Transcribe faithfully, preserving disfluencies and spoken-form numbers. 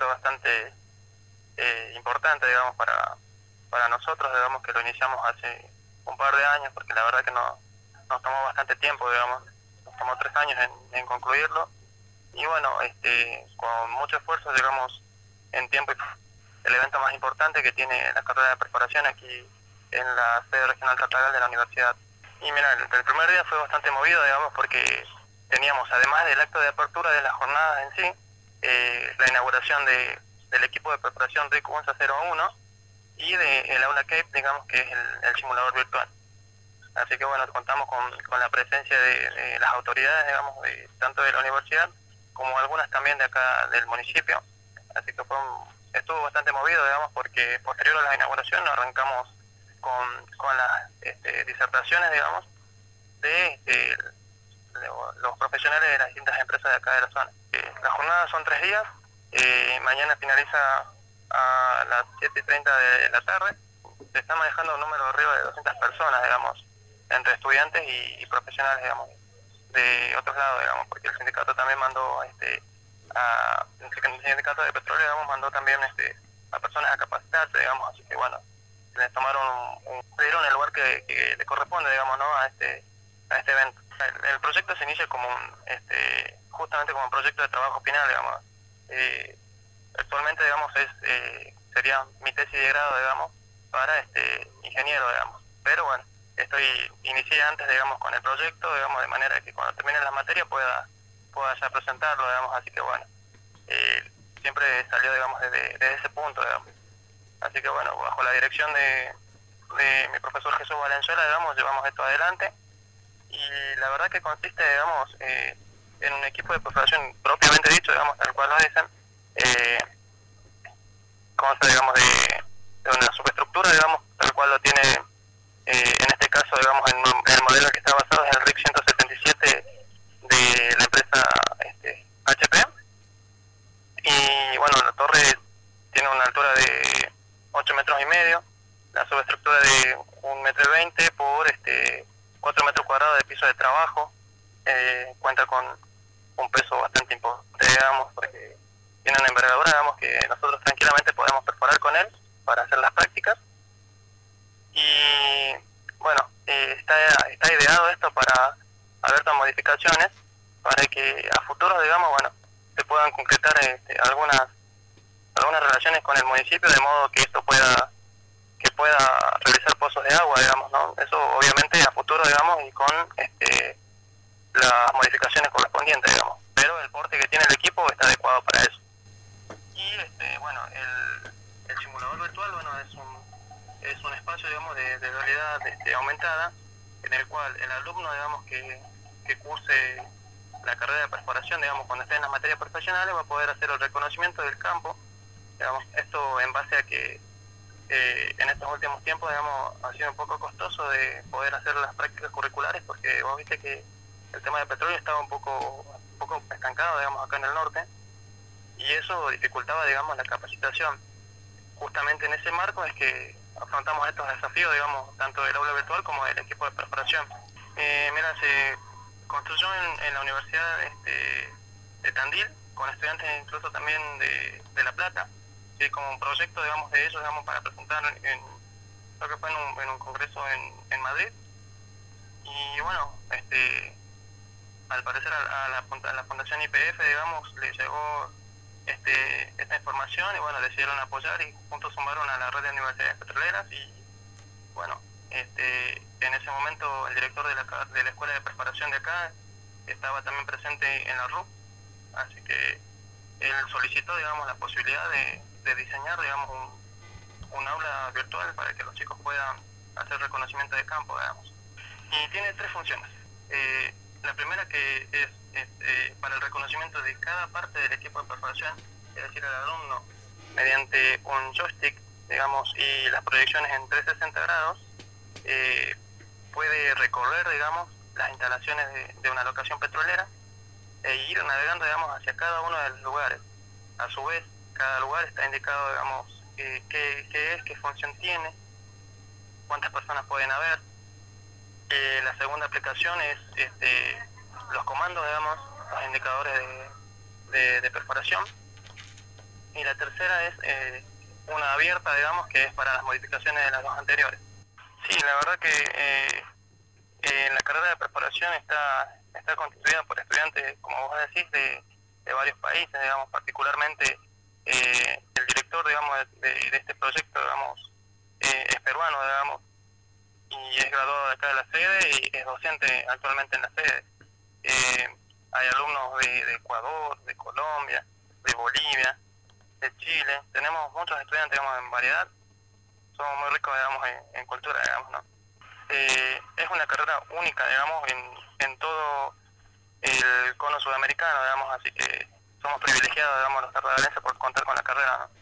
bastante eh, importante, digamos, para, para nosotros, digamos, que lo iniciamos hace un par de años, porque la verdad que no, nos tomó bastante tiempo, digamos, nos tomó tres años en, en concluirlo, y bueno, este, con mucho esfuerzo llegamos en tiempo y el evento más importante que tiene la carrera de perforación aquí en la sede regional Tartagal de la universidad. Y mira, el, el primer día fue bastante movido, digamos, porque teníamos, además del acto de apertura de las jornadas en sí, eh, la inauguración de, del equipo de perforación RIC UNSA cero uno y del aula CAPE, digamos, que es el, el simulador virtual. Así que bueno, contamos con, con la presencia de, de las autoridades, digamos, de, tanto de la universidad como algunas también de acá del municipio. Así que fue un, estuvo bastante movido, digamos, porque posterior a la inauguración nos arrancamos con, con las este, disertaciones, digamos, de, de, de los profesionales de las distintas empresas de acá de la zona. Eh, las jornadas son tres días, eh, mañana finaliza a las siete y treinta de la tarde. Se está manejando un número arriba de doscientas personas, digamos, entre estudiantes y, y profesionales, digamos, de otros lados, digamos, porque el sindicato también mandó, este, a, el sindicato de petróleo, digamos, mandó también este, a personas a capacitarse, digamos, así que bueno, les tomaron un, un, le dieron el lugar que, que le corresponde, digamos, ¿no? a este a este evento. El, el proyecto se inicia como un, este, justamente como un proyecto de trabajo final, digamos. Eh, actualmente, digamos, es eh, sería mi tesis de grado, digamos, para este ingeniero, digamos. Pero bueno, estoy inicié antes, digamos, con el proyecto, digamos, de manera que cuando termine la materia pueda pueda ya presentarlo, digamos, así que bueno, eh, siempre salió, digamos, desde, desde ese punto, digamos. Así que bueno, bajo la dirección de, de mi profesor Jesús Valenzuela, digamos, llevamos esto adelante. Y la verdad que consiste, digamos, eh, en un equipo de perforación propiamente dicho, digamos, tal cual lo dicen. Eh, consta, digamos, de, de una superestructura, digamos, tal cual lo tiene, eh, en este caso, digamos, en, en el modelo que está basado es el RIC ciento setenta y siete de la empresa este, H P. Y bueno, la torre tiene una altura de ocho metros y medio, la subestructura de un metro veinte por este cuatro metros cuadrados de piso de trabajo, eh, cuenta con un peso bastante importante, digamos, porque tiene una envergadura, digamos, que nosotros tranquilamente podemos perforar con él para hacer las prácticas. Y bueno, eh, está, está ideado esto para abiertas modificaciones, para que a futuro, digamos, bueno, se puedan concretar este, algunas algunas relaciones con el municipio, de modo que esto pueda que pueda realizar pozos de agua, digamos, ¿no? Eso obviamente a futuro, digamos, y con este, las modificaciones correspondientes, digamos. Pero el porte que tiene el equipo está adecuado para eso. Y este, bueno, el, el simulador virtual, bueno, es un es un espacio, digamos, de, de realidad este, aumentada, en el cual el alumno, digamos, que, que curse la carrera de perforación, digamos, cuando esté en las materias profesionales, va a poder hacer el reconocimiento del campo, digamos, esto en base a que eh, en estos últimos tiempos, digamos, ha sido un poco costoso de poder hacer las prácticas curriculares, porque vos viste que el tema de petróleo estaba un poco, un poco estancado, digamos, acá en el norte, y eso dificultaba, digamos, la capacitación. Justamente en ese marco es que afrontamos estos desafíos, digamos, tanto del aula virtual como del equipo de perforación. Eh, mira, se construyó en, en la Universidad este, de Tandil, con estudiantes incluso también de, de La Plata, ¿sí? Como un proyecto, digamos, de ellos, digamos, para presentar en, creo que fue en un, en un congreso en, en Madrid. Y bueno, este, al parecer a, a, la, a la Fundación Y P F, digamos, le llegó este, esta información y bueno, decidieron apoyar y juntos sumaron a la red de universidades petroleras y bueno, este, en ese momento el director de la, de la escuela de preparación de acá estaba también presente en la R U P, así que él solicitó, digamos, la posibilidad de, de diseñar, digamos, un, un aula virtual para que los chicos puedan hacer reconocimiento de campo, digamos. Y tiene tres funciones. Eh, la primera que es, es eh, para el reconocimiento de cada parte del equipo de perforación, es decir, el alumno, mediante un joystick, digamos, y las proyecciones en trescientos sesenta grados, eh, puede recorrer, digamos, las instalaciones de, de una locación petrolera e ir navegando, digamos, hacia cada uno de los lugares. A su vez, cada lugar está indicado, digamos, eh, qué, qué es, qué función tiene, cuántas personas pueden haber. Eh, la segunda aplicación es este, los comandos, digamos, los indicadores de, de, de perforación. y la tercera es eh, una abierta, digamos, que es para las modificaciones de las dos anteriores. Sí, la verdad que eh, eh, la carrera de preparación está está constituida por estudiantes, como vos decís, de, de varios países, digamos, particularmente eh, el director, digamos, de, de este proyecto, digamos, eh, es peruano, digamos, y es graduado de acá de la sede y es docente actualmente en la sede. Eh, hay alumnos de, de Ecuador, de Colombia, de Bolivia, de Chile. Tenemos muchos estudiantes, digamos, en variedad. Somos muy ricos, digamos, en, en cultura, digamos, ¿no? Eh, es una carrera única, digamos, en, en todo el cono sudamericano, digamos, así que somos privilegiados, digamos, los tardalenses por contar con la carrera, ¿no?